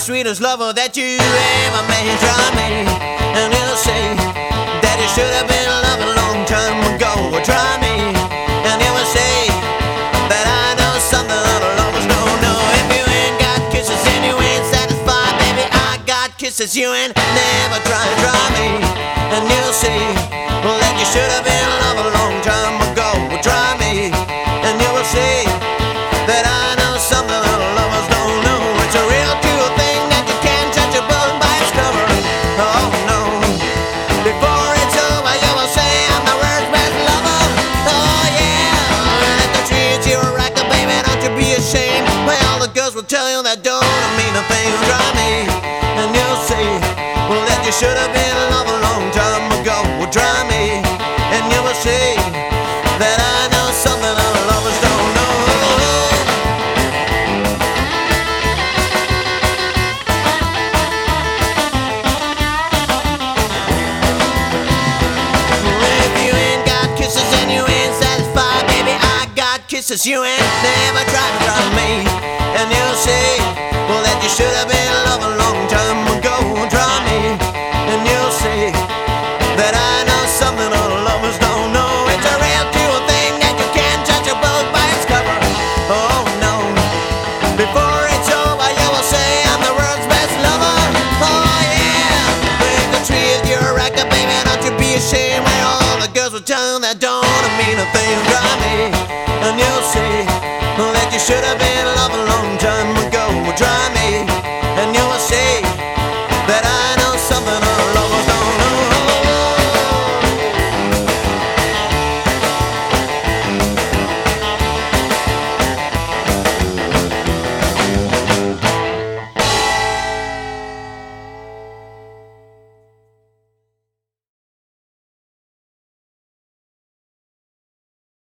sweetest lover that you ever made. Try me, and you'll see that you should have been loved a long time ago. Try me, and you will see that I know something other lovers don't know. If you ain't got kisses and you ain't satisfied, baby, I got kisses you ain't never tried. Try me, and you'll see that you should have been loved a long time ago. Try me, and you will see that I know something other lovers don't know. It's a real true thing that you can't judge a book by its cover. Oh no, before it's over you will say I'm the world's best lover. Oh yeah, if they treat you right, baby, don't you be ashamed. Well, all the girls will tell you that don't mean a thing. Try me, and you'll see that you should have been loved a long time ago. Try me, and you will see that I know something other lovers don't know. If you ain't got kisses and you ain't satisfied, baby, I got kisses you ain't never tried to try me. And you'll see that you should have been loved a long time ago. Try me, and you'll see that I know something other lovers don't know. It's a real true thing that you can't judge a book by its cover. Oh no, before it's over you will say I'm the world's best lover. Oh yeah, if the treat you right, baby, don't you be ashamed. Well, all the girls will tell you that don't mean a thing. Try me, and you'll see that you should have been loved a long